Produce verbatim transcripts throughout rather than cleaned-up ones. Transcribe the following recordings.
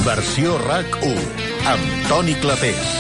Versió RAC u, amb Toni Clapés.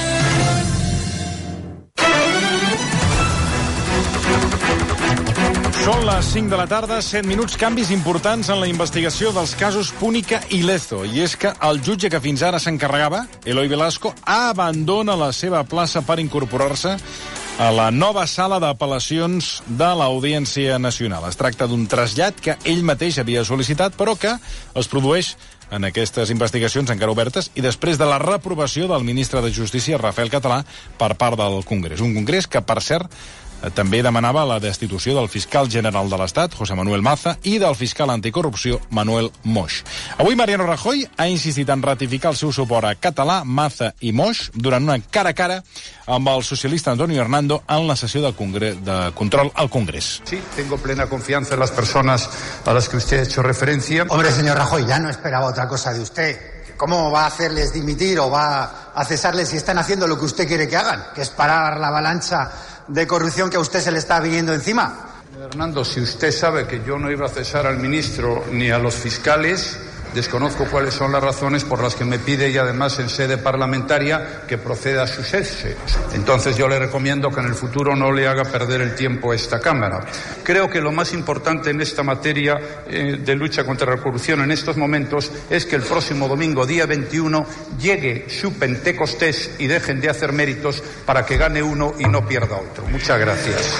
Són les cinc de la tarda, set minuts, canvis importants en la investigació dels casos Púnica i Lezo. I és que el jutge que fins ara s'encarregava, Eloy Velasco, abandona la seva plaça per incorporar-se a la nova sala d'apel·lacions de l'Audiència Nacional. Es tracta d'un trasllat que ell mateix havia sol·licitat, però que es produeix en aquestes investigacions encara obertes i després de la reprovació del ministre de Justícia, Rafael Català, per part del Congrés. Un Congrés que, per cert, també demanava la destitució del fiscal general de l'Estat, José Manuel Maza, i del fiscal anticorrupció, Manuel Moix. Avui Mariano Rajoy ha insistit en ratificar el seu suport a Català, Maza i Moix durant una cara a cara amb el socialista Antonio Hernando en la sessió de, congre de control al Congrés. Sí, tengo plena confianza en las personas a las que usted ha hecho referencia. Hombre, señor Rajoy, ya no esperaba otra cosa de usted. ¿Cómo va a hacerles dimitir o va a cesarles si están haciendo lo que usted quiere que hagan? Que es parar la avalancha de corrupción que a usted se le está viniendo encima. Hernando, si usted sabe que yo no iba a cesar al ministro ni a los fiscales, desconozco cuáles son las razones por las que me pide, y además en sede parlamentaria, que proceda a su cese. Entonces yo le recomiendo que en el futuro no le haga perder el tiempo a esta Cámara. Creo que lo más importante en esta materia eh, de lucha contra la corrupción en estos momentos es que el próximo domingo, día veintiuno, llegue su Pentecostés y dejen de hacer méritos para que gane uno y no pierda otro. Muchas gracias.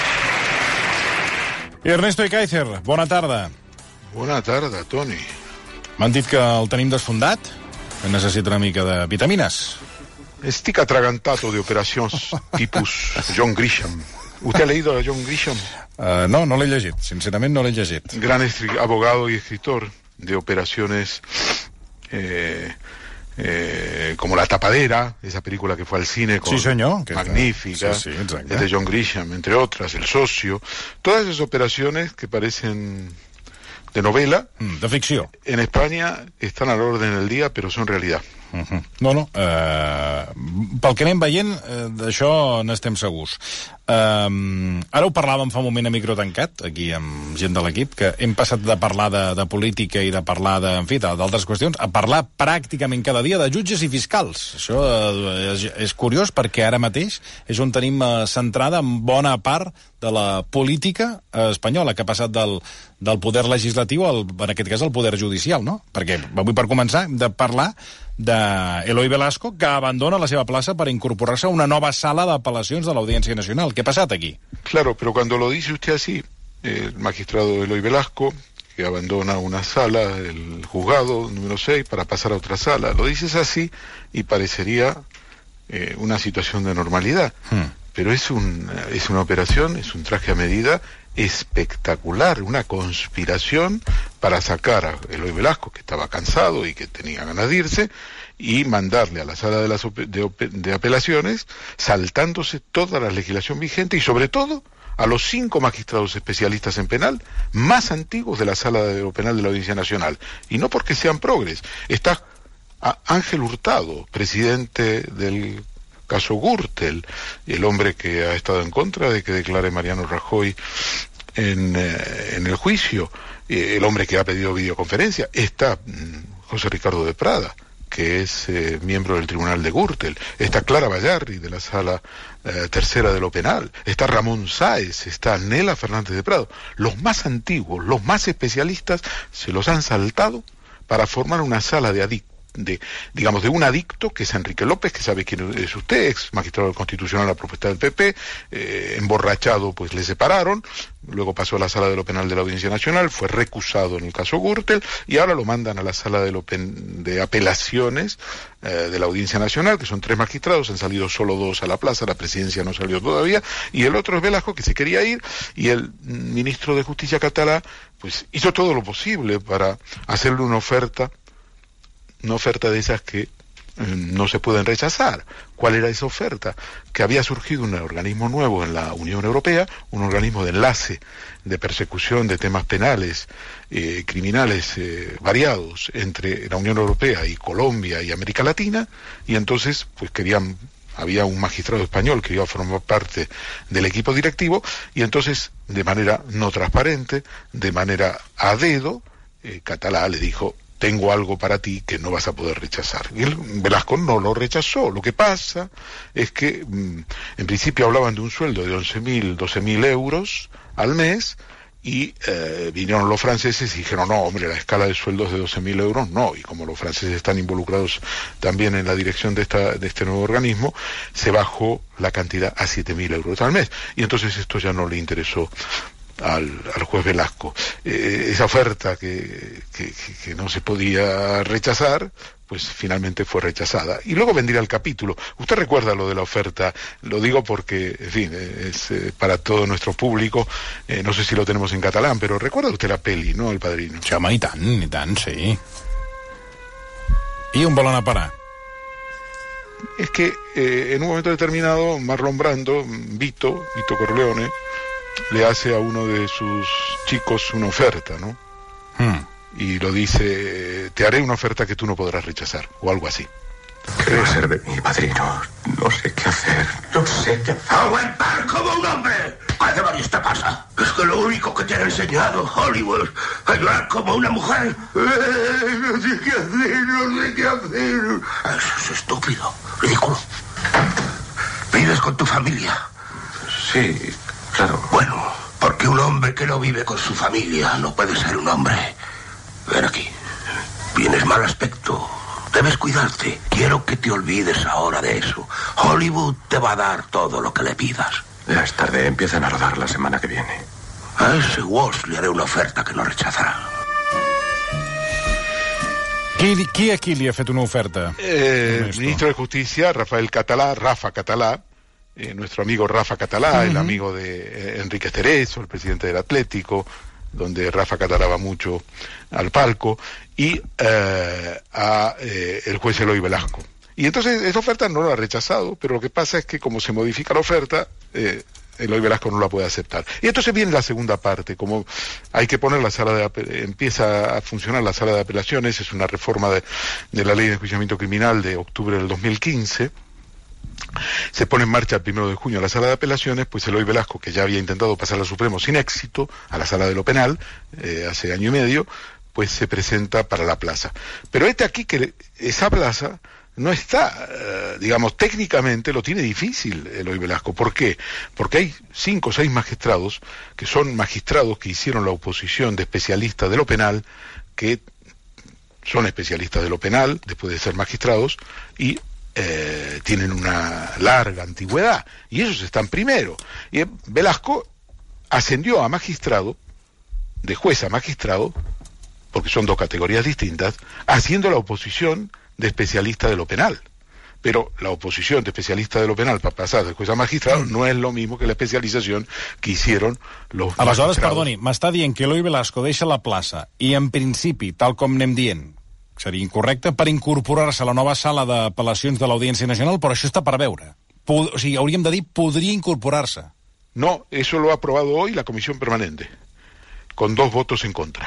Ernesto Ekaizer, bona tarda. Bona tarda, Toni. M'han dit que el tenim desfondat, que necessita una mica de vitamines. Estic atragantato de operacions tipus John Grisham. ¿Usted ha leído a John Grisham? Uh, no, no l'he llegit, sincerament no l'he llegit. Gran abogado y escritor de operaciones eh, eh, como La Tapadera, esa película que fue al cine con, sí, señor, que magnífica, sí, sí, es de John Grisham, entre otras, El Socio. Todas esas operaciones que parecen de novela, mm, de ficció. En España están a la orden del día, pero son realidad. Uh-huh. No, no, uh, pel que anem veient, uh, d'això n'estem segurs. Uh, ara ho parlàvem fa un moment a micro tancat, aquí amb gent de l'equip, que hem passat de parlar de, de política i de parlar de, en fi, d'altres qüestions, a parlar pràcticament cada dia de jutges i fiscals. Això uh, és, és curiós perquè ara mateix és on tenim uh, centrada en bona part de la política uh, espanyola, que ha passat del, del poder legislatiu al, en aquest cas, al poder judicial, no? Perquè avui, per començar, hem de parlar de Eloy Velasco, que abandona la seva plaça para incorporarse a una nova sala d'apel·lacions de l'Audiència Nacional. ¿Qué ha pasado aquí? Claro, pero cuando lo dice usted así, el magistrado Eloy Velasco, que abandona una sala, el juzgado número seis, para pasar a otra sala, lo dices así y parecería eh, una situación de normalidad. Hmm. Pero es, un, es una operación, es un traje a medida espectacular, una conspiración para sacar a Eloy Velasco, que estaba cansado y que tenía ganas de irse, y mandarle a la sala de, las de, de apelaciones, saltándose toda la legislación vigente y sobre todo a los cinco magistrados especialistas en penal más antiguos de la sala de lo penal de la Audiencia Nacional. Y no porque sean progres. Está Ángel Hurtado, presidente del caso Gürtel, el hombre que ha estado en contra de que declare Mariano Rajoy en, eh, en el juicio, eh, el hombre que ha pedido videoconferencia. Está mm, José Ricardo de Prada, que es eh, miembro del Tribunal de Gürtel. Está Clara Bayarri, de la Sala eh, Tercera de lo Penal. Está Ramón Sáez, está Nela Fernández de Prado. Los más antiguos, los más especialistas, se los han saltado para formar una sala de adictos. De, digamos, de un adicto, que es Enrique López, que sabe quién es usted, ex magistrado del Constitucional a la propuesta del P P, eh, emborrachado, pues le separaron, luego pasó a la sala de lo penal de la Audiencia Nacional, fue recusado en el caso Gürtel, y ahora lo mandan a la sala de, lo pen, de apelaciones eh, de la Audiencia Nacional, que son tres magistrados, han salido solo dos a la plaza, la presidencia no salió todavía, y el otro es Velasco, que se quería ir, y el ministro de Justicia catalá, pues hizo todo lo posible para hacerle una oferta, una oferta de esas que eh, no se pueden rechazar. ¿Cuál era esa oferta? Que había surgido un organismo nuevo en la Unión Europea, un organismo de enlace, de persecución de temas penales, eh, criminales eh, variados entre la Unión Europea y Colombia y América Latina, y entonces pues querían, había un magistrado español que iba a formar parte del equipo directivo, y entonces de manera no transparente, de manera a dedo, eh, Catalá le dijo: tengo algo para ti que no vas a poder rechazar. Y el Velasco no lo rechazó. Lo que pasa es que, mmm, en principio hablaban de un sueldo de once mil, doce mil euros al mes, y eh, vinieron los franceses y dijeron, no, hombre, la escala de sueldos de doce mil euros, no. Y como los franceses están involucrados también en la dirección de, esta, de este nuevo organismo, se bajó la cantidad a siete mil euros al mes. Y entonces esto ya no le interesó Al, al juez Velasco. Eh, esa oferta que, que, que no se podía rechazar, pues finalmente fue rechazada. Y luego vendría el capítulo. Usted recuerda lo de la oferta, lo digo porque, en fin, es eh, para todo nuestro público, eh, no sé si lo tenemos en catalán, pero recuerda usted la peli, ¿no?, El Padrino. Sí, home, i tant, i tant, sí. I on volen a parar? Es que eh, en un momento determinado, Marlon Brando, Vito, Vito Corleone, le hace a uno de sus chicos una oferta, ¿no? Hmm. Y lo dice, te haré una oferta que tú no podrás rechazar, o algo así. ¿Qué va a ser de mí, padrino? No sé qué hacer, no sé qué hacer. ¡Aguantar como un hombre! ¿Hace varios te pasa? Es que lo único que te han enseñado Hollywood es llorar como una mujer. Eh, no sé qué hacer, no sé qué hacer. Eso es estúpido, ridículo. ¿Vives con tu familia? Sí, claro. Bueno, porque un hombre que no vive con su familia no puede ser un hombre. Ven aquí. Tienes mal aspecto. Debes cuidarte. Quiero que te olvides ahora de eso. Hollywood te va a dar todo lo que le pidas. Ya es tarde. Empiezan a rodar la semana que viene. A ese Walsh le haré una oferta que no rechazará. Qui, qui aquí li ha fet una oferta? Eh, el ministro de Justicia, Rafael Catalá, Rafa Catalá, eh, nuestro amigo Rafa Catalá, uh-huh. el amigo de eh, Enrique Cerezo, el presidente del Atlético, donde Rafa Catalá va mucho al palco, y eh, a eh, el juez Eloy Velasco. Y entonces esa oferta no la ha rechazado, pero lo que pasa es que como se modifica la oferta, eh, Eloy Velasco no la puede aceptar. Y entonces viene la segunda parte, como hay que poner la sala de empieza a funcionar la sala de apelaciones, es una reforma de, de la ley de enjuiciamiento criminal de octubre del dos mil quince. Se pone en marcha el primero de junio la sala de apelaciones, pues Eloy Velasco, que ya había intentado pasar al Supremo sin éxito, a la sala de lo penal, eh, hace año y medio, pues se presenta para la plaza. Pero este aquí, que esa plaza no está, eh, digamos, técnicamente lo tiene difícil Eloy Velasco. ¿Por qué? Porque hay cinco o seis magistrados, que son magistrados que hicieron la oposición de especialistas de lo penal, que son especialistas de lo penal, después de ser magistrados, y Eh, tienen una larga antigüedad, y ellos están primero. Y Velasco ascendió a magistrado, de juez a magistrado, porque son dos categorías distintas, haciendo la oposición de especialista de lo penal. Pero la oposición de especialista de lo penal para pasar de juez a magistrado no es lo mismo que la especialización que hicieron los Aleshores, magistrados. perdoni, m'està dient que Eloy Velasco deixa la plaça i, en principi, tal com anem dient, seria incorrecte, per incorporar-se a la nova sala d'apel·lacions de l'Audiència Nacional, però això està per veure. Pod o sigui, hauríem de dir, podria incorporar-se. No, eso lo ha aprobado hoy la Comisión Permanente, con dos votos en contra.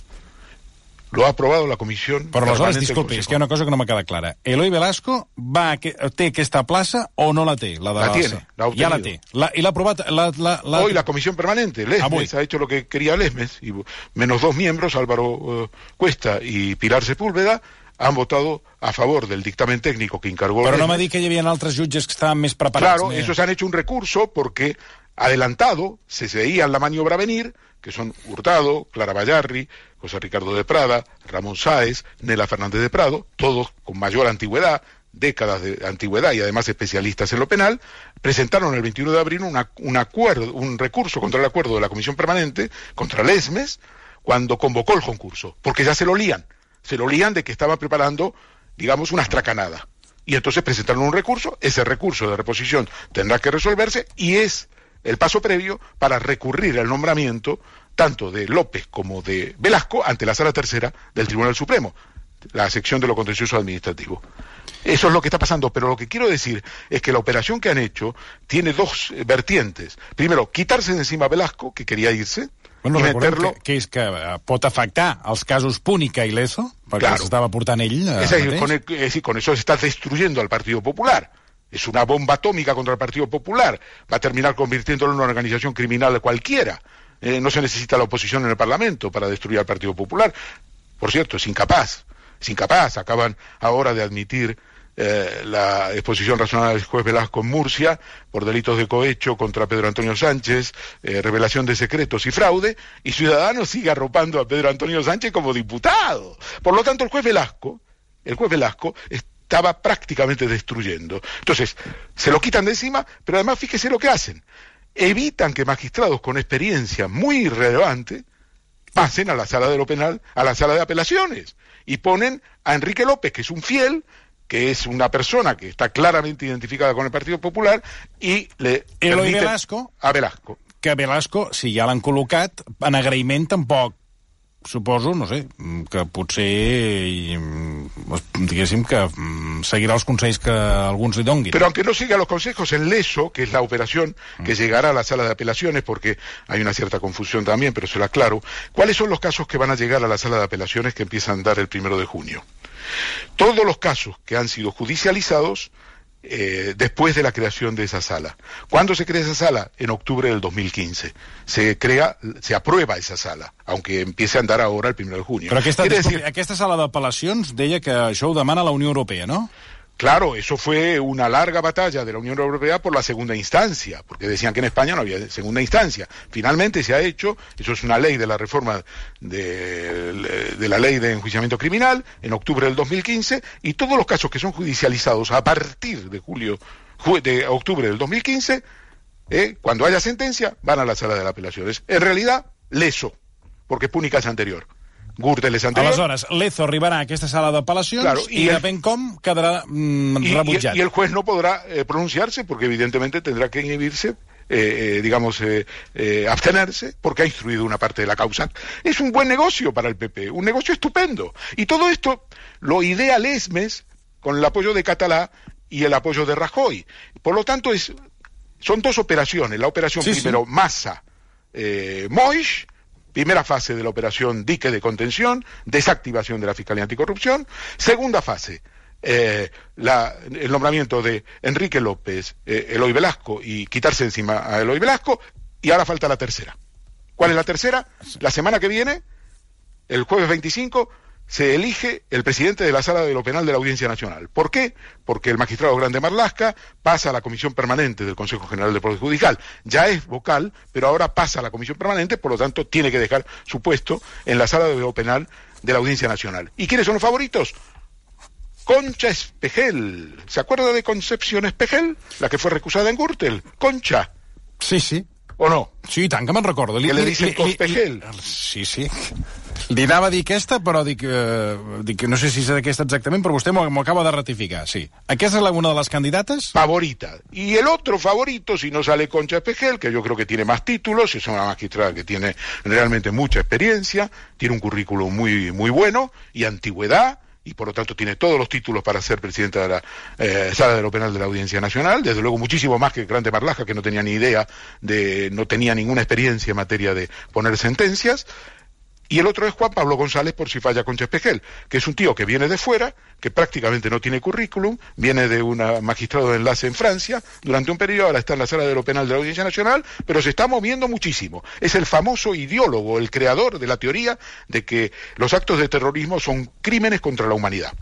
Lo ha aprobado la Comisión Però aleshores, Permanente. disculpi, és que hi ha una cosa que no m'ha quedat clara. Eloy Velasco va a que, té aquesta plaça o no la té? La, de La la tiene, la ha ja la té. La, I l'ha aprovat... La, la, la... Hoy la Comisión Permanente, Lesmes, Avui. ha hecho lo que quería Lesmes, y menos dos miembros, Álvaro uh, Cuesta y Pilar Sepúlveda, han votado a favor del dictamen técnico que encargó Però Lesmes. no m'ha dit que hi havia altres jutges que estaven més preparats. Claro, esos han hecho un recurso porque adelantado se veían la maniobra venir, que son Hurtado, Clara Bayarri, José Ricardo de Prada, Ramón Sáez, Nela Fernández de Prado, todos con mayor antigüedad, décadas de antigüedad y además especialistas en lo penal, presentaron el veintiuno de abril una, un acuerdo, un recurso contra el acuerdo de la Comisión Permanente, contra Lesmes, cuando convocó el concurso, porque ya se lo lían, se lo lían de que estaba preparando, digamos, una astracanada. Y entonces presentaron un recurso, ese recurso de reposición tendrá que resolverse y es el paso previo para recurrir al nombramiento tanto de López como de Velasco ante la Sala Tercera del Tribunal Supremo, la sección de lo contencioso administrativo. Eso es lo que está pasando, pero lo que quiero decir es que la operación que han hecho tiene dos vertientes. Primero, quitarse de encima a Velasco, que quería irse, bueno, i meterlo... Que, que és que uh, pot afectar els casos Púnica i Lezo, perquè claro. els estava portant ell uh, es decir, mateix. con, el, es decir, con eso se está destruyendo al Partido Popular. Es una bomba atómica contra el Partido Popular. Va a terminar convirtiéndolo en una organización criminal cualquiera. Eh, no se necesita la oposición en el Parlamento para destruir al Partido Popular. por cierto, es incapaz, es incapaz, acaban ahora de admitir eh, la exposición razonable del juez Velasco en Murcia por delitos de cohecho contra Pedro Antonio Sánchez, eh, revelación de secretos y fraude, y Ciudadanos sigue arropando a Pedro Antonio Sánchez como diputado. Por lo tanto, el juez Velasco, el juez Velasco estaba prácticamente destruyendo. Entonces, se lo quitan de encima, pero además fíjese lo que hacen. Evitan que magistrados con experiencia muy relevante pasen a la sala de lo penal, a la sala de apelaciones, y ponen a Enrique López, que es un fiel, que es una persona que está claramente identificada con el Partido Popular, i le Eloi Velasco, a Velasco. Que Velasco, si ja l'han col·locat, en agraïment tampoc, suposo, no sé, que potser, diguéssim, que seguirà els consells que alguns li donguin. Pero aunque no siga los consejos, en Leso, que es la operación que llegará a la sala de apelaciones, porque hay una cierta confusión también, pero se lo aclaro, ¿cuáles son los casos que van a llegar a la sala de apelaciones que empiezan a dar el primero de junio? Todos los casos que han sido judicializados eh, después de la creación de esa sala. ¿Cuándo se crea esa sala? En octubre del dos mil quince. Se crea, se aprueba esa sala, aunque empiece a andar ahora el primero de junio. Però aquesta, decir... aquesta sala d'apel·lacions deia que això ho demana la Unió Europea, no? Claro, eso fue una larga batalla de la Unión Europea por la segunda instancia, porque decían que en España no había segunda instancia. Finalmente se ha hecho, eso es una ley de la reforma de, de la ley de enjuiciamiento criminal, en octubre del dos mil quince, y todos los casos que son judicializados a partir de julio, de octubre del dos mil quince, eh, cuando haya sentencia, van a la sala de apelaciones. En realidad, Leso, porque es Púnicas anterior. Gürtel és anterior. Aleshores, Lezo arribarà a aquesta sala d'apel·lacions, claro, i, i el... depèn com quedarà mm, y, rebutjat. Y, y el juez no podrá eh, pronunciarse porque evidentemente tendrá que inhibirse, eh, eh, digamos, eh, eh, abstenerse, porque ha instruido una parte de la causa. Es un buen negocio para el P P, un negocio estupendo. Y todo esto lo idea Lesmes con el apoyo de Catalá y el apoyo de Rajoy. Por lo tanto, es, son dos operaciones. La operación sí, primero sí. Massa, eh, Moix, primera fase de la operación dique de contención, desactivación de la Fiscalía Anticorrupción. Segunda fase, eh, la, el nombramiento de Enrique López, eh, Eloi Velasco, y quitarse encima a Eloi Velasco. Y ahora falta la tercera. ¿Cuál es la tercera? La semana que viene, el jueves veinticinco, se elige el presidente de la Sala de lo Penal de la Audiencia Nacional. ¿Por qué? Porque el magistrado Grande Marlaska pasa a la Comisión Permanente del Consejo General del Poder Judicial. Ya es vocal, pero ahora pasa a la Comisión Permanente, por lo tanto tiene que dejar su puesto en la Sala de lo Penal de la Audiencia Nacional. ¿Y quiénes son los favoritos? Concha Espejel. ¿Se acuerda de Concepción Espejel? La que fue recusada en Gürtel. Concha. Sí, sí. ¿O no? Sí, tant que me'n recordo. Li, que li dicen Cospejel. Sí, sí. Li anava a dir aquesta, però dic, eh, dic no sé si és aquesta exactament, però vostè m'ho acaba de ratificar, sí. ¿Aquesta es una de las candidatas? Favorita. Y el otro favorito, si no sale Concha Espejel, que yo creo que tiene más títulos, es una magistrada que tiene realmente mucha experiencia, tiene un currículum muy, muy bueno y antigüedad, y por lo tanto tiene todos los títulos para ser presidenta de la eh, Sala de lo Penal de la Audiencia Nacional, desde luego muchísimo más que Grande Marlaska, que no tenía ni idea, de no tenía ninguna experiencia en materia de poner sentencias. Y el otro es Juan Pablo González, por si falla Concha Espejel, que es un tío que viene de fuera, que prácticamente no tiene currículum, viene de un magistrado de enlace en Francia, durante un periodo ahora está en la Sala de lo Penal de la Audiencia Nacional, pero se está moviendo muchísimo. Es el famoso ideólogo, el creador de la teoría de que los actos de terrorismo son crímenes contra la humanidad.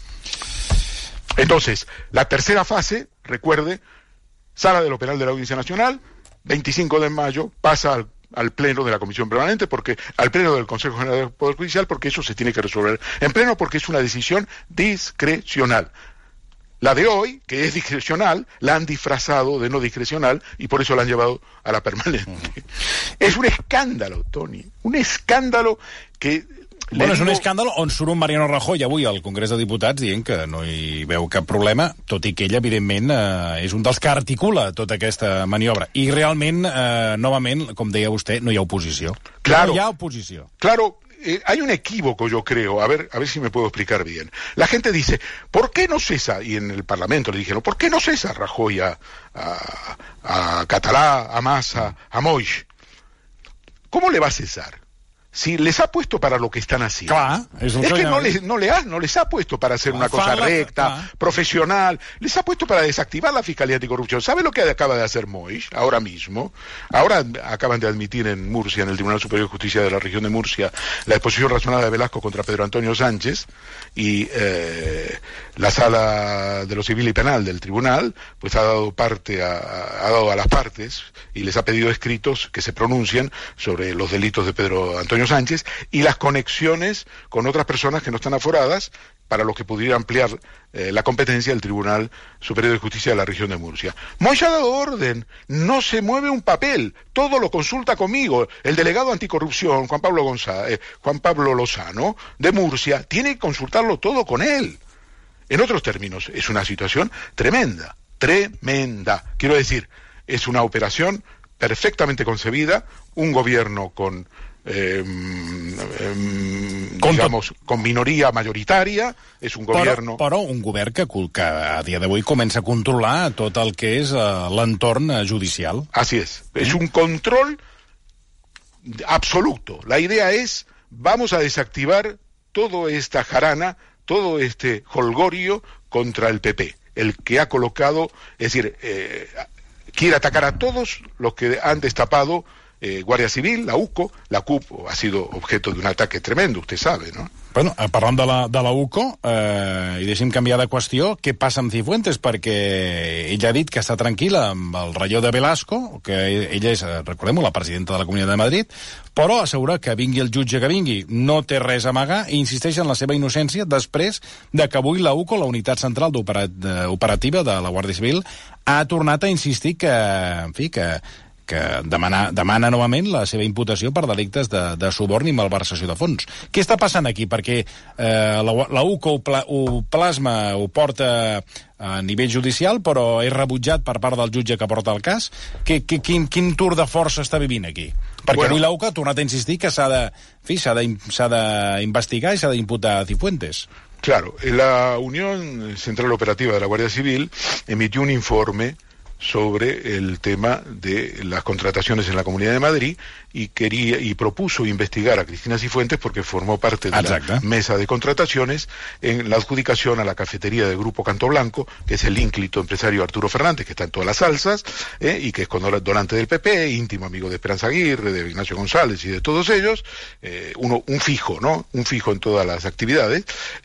Entonces, la tercera fase, recuerde, Sala de lo Penal de la Audiencia Nacional, veinticinco de mayo, pasa al al pleno de la Comisión Permanente, porque al pleno del Consejo General del Poder Judicial, porque eso se tiene que resolver en pleno, porque es una decisión discrecional. La de hoy, que es discrecional, la han disfrazado de no discrecional y por eso la han llevado a la permanente. Uh-huh. Es un escándalo, Toni, un escándalo que... Bueno, és un escàndol on surt un Mariano Rajoy avui al Congrés de Diputats dient que no hi veu cap problema, tot i que ell, evidentment, eh, és un dels que articula tota aquesta maniobra. I realment, eh, novament, com deia vostè, no hi ha oposició. Claro, no hi ha oposició. Claro, eh, hay un equívoco, yo creo, a ver, a ver si me puedo explicar bien. La gente dice, ¿por qué no cesa? Y en el Parlamento le dijeron, ¿por qué no cesa Rajoy a, a, a Catalá, a Massa, a Moix? ¿Cómo le va a cesar? si les ha puesto para lo que están haciendo. Clar, és, es que no les, no, le ha, no les ha puesto para hacer una cosa recta, clar. profesional, les ha puesto para desactivar la Fiscalía Anticorrupción. ¿Sabe lo que acaba de hacer Moix ahora mismo? Ahora acaban de admitir en Murcia, en el Tribunal Superior de Justicia de la región de Murcia, la exposición razonada de Velasco contra Pedro Antonio Sánchez, y eh, la Sala de lo Civil y Penal del Tribunal pues ha dado parte a, ha dado a las partes y les ha pedido escritos que se pronuncien sobre los delitos de Pedro Antonio Sánchez y las conexiones con otras personas que no están aforadas, para lo que pudiera ampliar eh, la competencia del Tribunal Superior de Justicia de la región de Murcia. Moix ha dado orden, no se mueve un papel, todo lo consulta conmigo. El delegado anticorrupción, Juan Pablo González, eh, Juan Pablo Lozano, de Murcia, tiene que consultarlo todo con él. En otros términos, es una situación tremenda, tremenda. Quiero decir, es una operación perfectamente concebida, un gobierno con... Eh, eh, digamos, con minoria majoritària, és un govern... Però, però un govern que, que a dia d'avui comença a controlar tot el que és uh, l'entorn judicial. Así es, es un control absoluto. La idea es, vamos a desactivar toda esta jarana, todo este holgorio contra el P P, el que ha colocado, es decir, eh, quiere atacar a todos los que han destapado Eh, Guàrdia Civil, la U C O, la C U P ha sido objeto de un ataque tremendo, usted sabe, ¿no? Bueno, parlant de la, de la U C O, eh, i deixem canviar de qüestió, què passa amb Cifuentes? Perquè ella ha dit que està tranquil·la amb el relleu de Velasco, que ella és, recordem-ho, la presidenta de la Comunitat de Madrid, però assegura que vingui el jutge que vingui, no té res a amagar i insisteix en la seva innocència després de que avui la U C O, la Unitat Central Operativa de la Guàrdia Civil, ha tornat a insistir que, en fi, que que demana, demana novament la seva imputació per delictes de, de suborn i malversació de fons. Què està passant aquí? Perquè eh, la, la U C O ho, pla, ho plasma, ho porta a nivell judicial, però és rebutjat per part del jutge que porta el cas. Que, que, quin, quin tour de força està vivint aquí? Perquè bueno, avui la U C O ha tornat a insistir que s'ha de, d'investigar i s'ha d'imputar a Cifuentes. Claro, la Unión Central Operativa de la Guardia Civil emitió un informe sobre el tema de las contrataciones en la Comunidad de Madrid y quería y propuso investigar a Cristina Cifuentes porque formó parte de Exacto. la mesa de contrataciones en la adjudicación a la cafetería del Grupo Canto Blanco, que es el ínclito empresario Arturo Fernández, que está en todas las salsas, eh, y que es donante del P P, íntimo amigo de Esperanza Aguirre, de Ignacio González y de todos ellos, eh, uno, un fijo, ¿no? Un fijo en todas las actividades,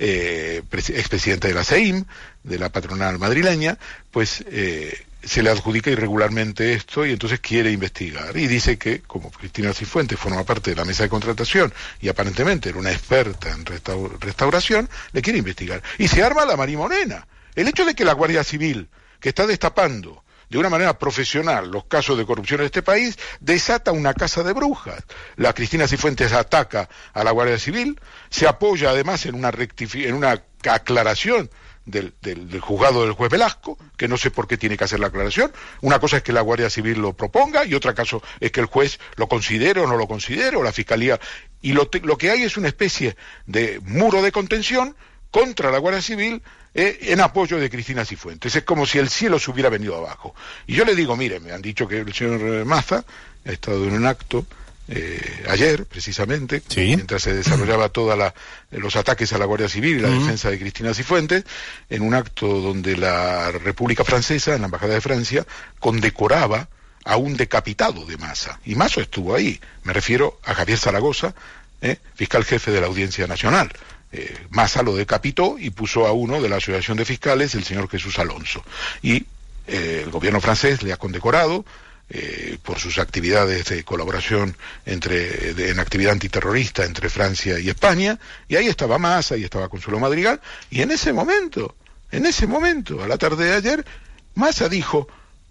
eh, expresidente de la C E I M, de la patronal madrileña, pues... Eh, se le adjudica irregularmente esto y entonces quiere investigar. Y dice que, como Cristina Cifuentes forma parte de la mesa de contratación y aparentemente era una experta en restaur- restauración, le quiere investigar. Y se arma la marimorena. El hecho de que la Guardia Civil, que está destapando de una manera profesional los casos de corrupción en este país, desata una casa de brujas. La Cristina Cifuentes ataca a la Guardia Civil, se apoya además en una, rectifi- en una aclaración Del, del, del juzgado del juez Velasco, que no sé por qué tiene que hacer la aclaración. Una cosa es que la Guardia Civil lo proponga y otra caso es que el juez lo considere o no lo considere, o la Fiscalía. Y lo, te, lo que hay es una especie de muro de contención contra la Guardia Civil eh, en apoyo de Cristina Cifuentes. Es como si el cielo se hubiera venido abajo. Y yo le digo, mire, me han dicho que el señor Maza ha estado en un acto Eh, ayer, precisamente, ¿Sí? mientras se desarrollaba todos los ataques a la Guardia Civil y la uh-huh. defensa de Cristina Cifuentes, en un acto donde la República Francesa, en la Embajada de Francia, condecoraba a un decapitado de Maza. Y Maza estuvo ahí. Me refiero a Javier Zaragoza, eh, fiscal jefe de la Audiencia Nacional. Eh, Maza lo decapitó y puso a uno de la Asociación de Fiscales, el señor Jesús Alonso. Y eh, el gobierno francés le ha condecorado Eh, por sus actividades de colaboración entre de, en actividad antiterrorista entre Francia y España, y ahí estaba Maza, ahí estaba Consuelo Madrigal, y en ese momento, en ese momento, a la tarde de ayer, Maza dijo,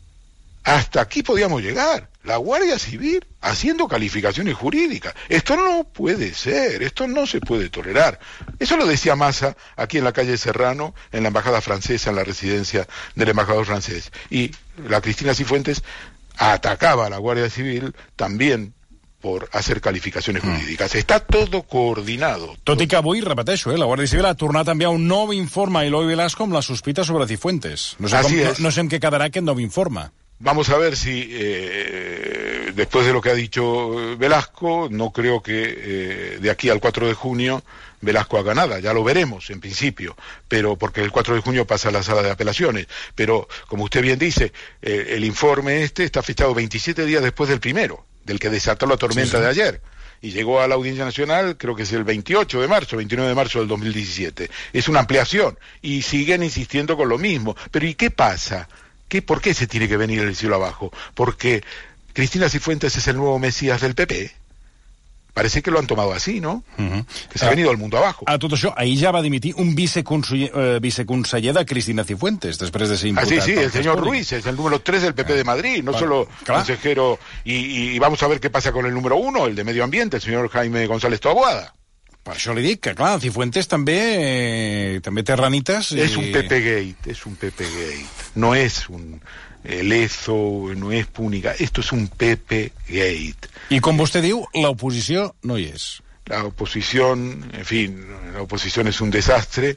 hasta aquí podíamos llegar, la Guardia Civil haciendo calificaciones jurídicas, esto no puede ser, esto no se puede tolerar. Eso lo decía Maza aquí en la calle Serrano, en la embajada francesa, en la residencia del embajador francés, y la Cristina Cifuentes atacaba a la Guardia Civil también por hacer calificacions jurídiques. Mm. Està tot coordinado. Tot i que avui, repeteixo, eh, la Guàrdia Civil ha tornat a enviar un nou informe a Eloi Velasco amb la sospita sobre Cifuentes. No sé, com, no, no sé en què quedarà aquest nou informe. Vamos a ver si, eh, después de lo que ha dicho Velasco, no creo que eh, de aquí al cuatro de junio Velasco haga nada, ya lo veremos en principio, pero porque el cuatro de junio pasa a la sala de apelaciones, pero como usted bien dice, eh, el informe este está fechado veintisiete días después del primero, del que desató la tormenta sí, sí. de ayer, y llegó a la Audiencia Nacional, creo que es el veintiocho de marzo, veintinueve de marzo del dos mil diecisiete, es una ampliación, y siguen insistiendo con lo mismo, pero ¿y qué pasa? ¿Qué, ¿Por qué se tiene que venir del cielo abajo? ¿Porque Cristina Cifuentes es el nuevo Mesías del P P? Parece que lo han tomado así, ¿no? Uh-huh. Que se ha venido al mundo abajo. A tot això, ahir ja va dimitir un viceconseller, eh, viceconseller de Cristina Cifuentes, després de ser imputat. Ah, sí, sí, el señor Ruiz, es el número tres del P P de Madrid, no vale. solo claro. consejero, y, y vamos a ver qué pasa con el número uno, el de Medio Ambiente, el señor Jaime González Taboada. Per això li dic que, clar, Cifuentes també eh, també té ranites. I... És un P P Gate, és un P P Gate. No és un eh, Lezo, no és Púnica, esto es un P P Gate. I com vostè diu, l'oposició no hi és. La oposición, en fin, la oposición es un desastre,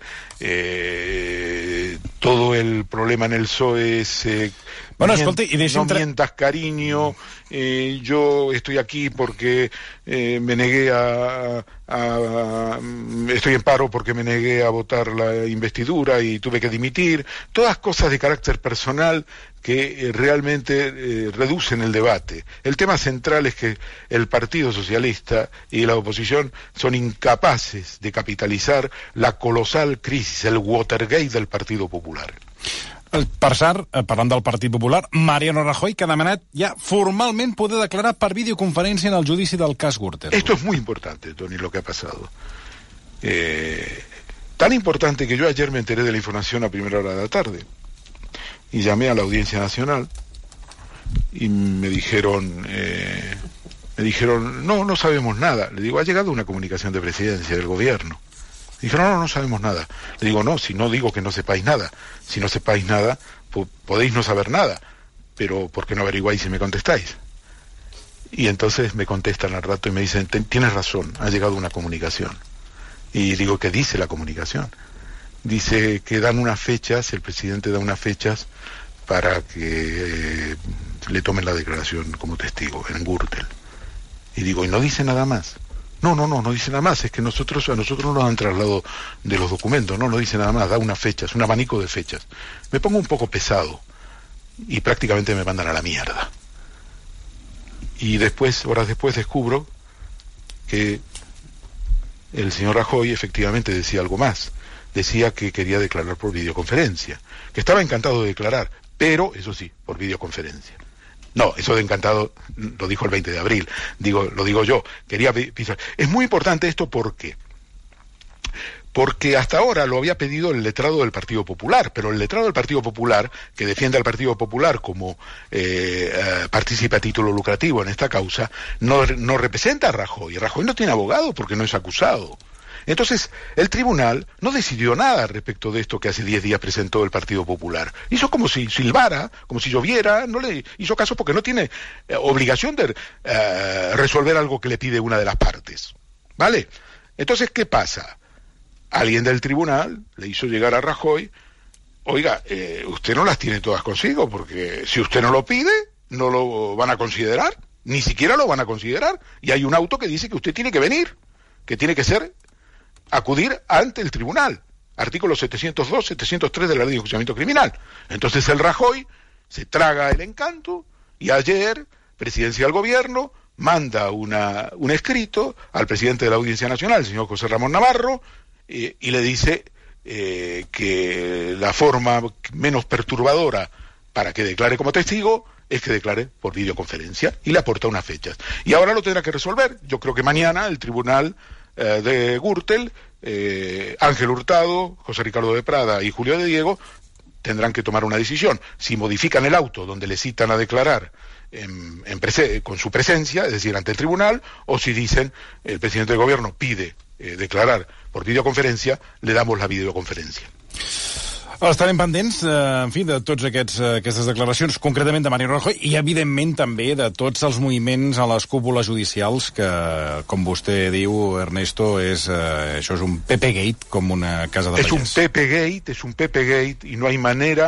eh, todo el problema en el P S O E es... Eh, bueno, escolti, i deixa'm... No mientas, cariño, eh, yo estoy aquí porque eh, me negué a, a, a... Estoy en paro porque me negué a votar la investidura y tuve que dimitir, todas cosas de carácter personal que eh, realmente eh, reducen el debate. El tema central es que el Partido Socialista y la oposición son incapaces de capitalizar la colosal crisis, el Watergate del Partido Popular. Per cert, parlant del Partit Popular, Mariano Rajoy, que ha demanat ja formalment poder declarar per videoconferència en el judici del cas Gürtel. Esto es muy importante, Tony, lo que ha pasado. Eh, tan importante que yo ayer me enteré de la información a primera hora de la tarde y llamé a la Audiencia Nacional y me dijeron, eh, me dijeron, no, no sabemos nada. Le digo, ha llegado una comunicación de presidencia del gobierno. Dijeron, no, no, no sabemos nada. Le digo, no, si no digo que no sepáis nada. Si no sepáis nada, po- podéis no saber nada. Pero, ¿por qué no averiguáis y me contestáis? Y entonces me contestan al rato y me dicen, tienes razón, ha llegado una comunicación. Y digo, ¿qué dice la comunicación? Dice que dan unas fechas, el presidente da unas fechas para que eh, le tomen la declaración como testigo en Gürtel. Y digo, ¿y no dice nada más? No, no, no, no dice nada más, es que nosotros a nosotros nos han trasladado de los documentos, no, no dice nada más, da unas fechas, un abanico de fechas. Me pongo un poco pesado y prácticamente me mandan a la mierda. Y después, horas después, descubro que el señor Rajoy efectivamente decía algo más. Decía que quería declarar por videoconferencia, que estaba encantado de declarar, pero, eso sí, por videoconferencia. No, eso de encantado lo dijo el veinte de abril, digo, lo digo yo, quería pisar. Es muy importante esto porque, porque hasta ahora lo había pedido el letrado del Partido Popular, pero el letrado del Partido Popular, que defiende al Partido Popular como eh, eh, partícipe a título lucrativo en esta causa, no, no representa a Rajoy. Rajoy no tiene abogado porque no es acusado. Entonces, el tribunal no decidió nada respecto de esto que hace diez días presentó el Partido Popular. Hizo como si silbara, como si lloviera, no le hizo caso porque no tiene eh, obligación de eh, resolver algo que le pide una de las partes. ¿Vale? Entonces, ¿qué pasa? Alguien del tribunal le hizo llegar a Rajoy, oiga, eh, usted no las tiene todas consigo, porque si usted no lo pide, no lo van a considerar, ni siquiera lo van a considerar, y hay un auto que dice que usted tiene que venir, que tiene que ser... acudir ante el tribunal, artículos setecientos dos, setecientos tres de la Ley de Enjuiciamiento Criminal. Entonces el Rajoy se traga el encanto y ayer, Presidencia del Gobierno, manda una, un escrito al presidente de la Audiencia Nacional, el señor José Ramón Navarro, eh, y le dice eh, que la forma menos perturbadora para que declare como testigo es que declare por videoconferencia, y le aporta unas fechas. Y ahora lo tendrá que resolver. Yo creo que mañana el tribunal eh, de Gürtel, eh, Ángel Hurtado, José Ricardo de Prada y Julio de Diego tendrán que tomar una decisión. Si modifican el auto donde le citan a declarar en, en prese- con su presencia, es decir, ante el tribunal, o si dicen el presidente del gobierno pide eh, declarar por videoconferencia, le damos la videoconferencia. Estarem pendents, eh, en fi, de tots aquests, eh, aquestes declaracions, concretament de Mariano Rajoy, i evidentment també de tots els moviments a les cúpules judicials que, com vostè diu, Ernesto, és, eh, això és un P P Gate, com una casa de Es un P P Gate, es un P P Gate, y no hay manera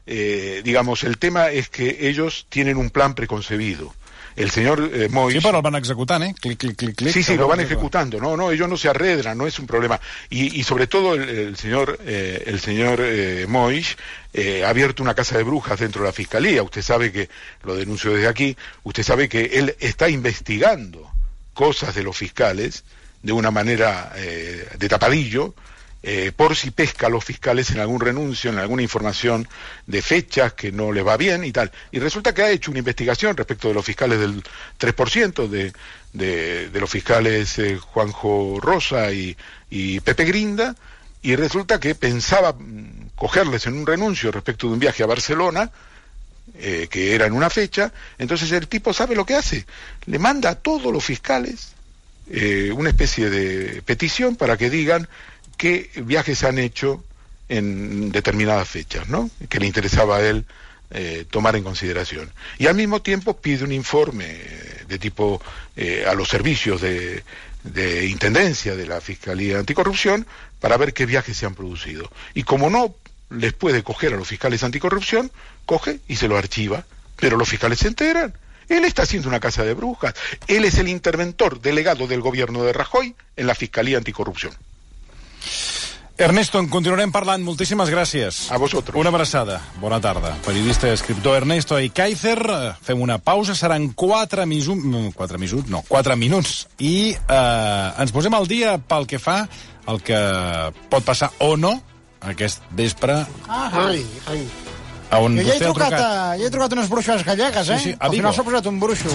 eh, digamos, el tema es que ellos tienen un plan preconcebido. El señor eh, Moix... Sí, però el van executant, eh? Clic, clic, clic, clic. Sí, sí, lo van ejecutando. No, no, ellos no se arredran, no es un problema. Y, y sobre todo el, el señor eh, el señor eh, Moix eh, ha abierto una casa de brujas dentro de la Fiscalía. Usted sabe que, lo denuncio desde aquí, usted sabe que él está investigando cosas de los fiscales de una manera eh, de tapadillo, Eh, por si pesca a los fiscales en algún renuncio, en alguna información de fechas que no les va bien y tal. Y resulta que ha hecho una investigación respecto de los fiscales del tres por ciento, de, de, de los fiscales eh, Juanjo Rosa y, y Pepe Grinda, y resulta que pensaba mmm, cogerles en un renuncio respecto de un viaje a Barcelona, eh, que era en una fecha. Entonces el tipo sabe lo que hace, le manda a todos los fiscales eh, una especie de petición para que digan qué viajes han hecho en determinadas fechas, ¿no? Que le interesaba a él eh, tomar en consideración. Y al mismo tiempo pide un informe de tipo eh, a los servicios de, de intendencia de la Fiscalía Anticorrupción para ver qué viajes se han producido. Y como no les puede coger a los fiscales anticorrupción, coge y se lo archiva. Pero los fiscales se enteran. Él está haciendo una casa de brujas. Él es el interventor delegado del gobierno de Rajoy en la Fiscalía Anticorrupción. Ernesto, en continuarem parlant. Moltíssimes gràcies. A vosotros. Una abraçada. Bona tarda. Periodista i escriptor Ernesto Aikaizer. Fem una pausa. Seran quatre minuts... Quatre minuts? No, quatre minuts. I eh, ens posem al dia pel que fa el que pot passar o no aquest vespre. Ah, ai, ai. On jo ja he, vostè ha trucat, trucat. a, ja he trucat unes bruixes gallegues, eh? Sí, sí, a Al Vigo. final s'ha posat un bruixo.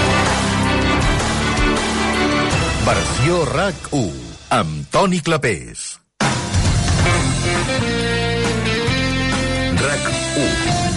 Versió RAC u, amb Toni Clapés. RAC u.